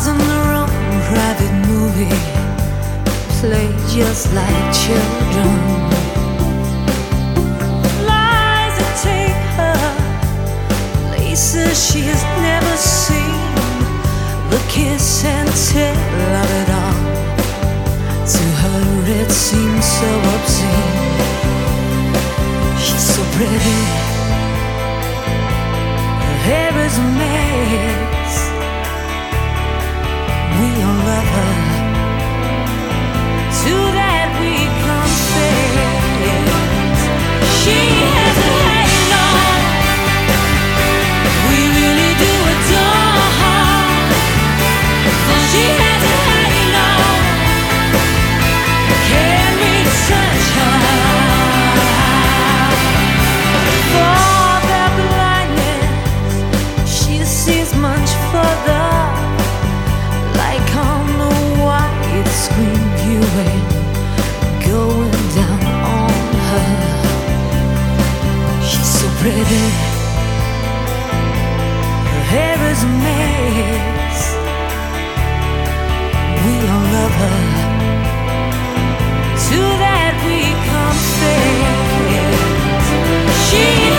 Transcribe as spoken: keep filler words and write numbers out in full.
Stars in their own private movie play just like children. Lies that take her places she has never seen. The kiss and tell of it all, to her it seems so obscene. She's so pretty, her hair is a mess. We all love her, to that we confess. She has a halo, we really do adore her. For she has a halo, can we touch her? For the blindness, she sees much further, like on the wide screen viewing, going down on her. She's so pretty, her hair is a mess. We all love her, to that we confess. She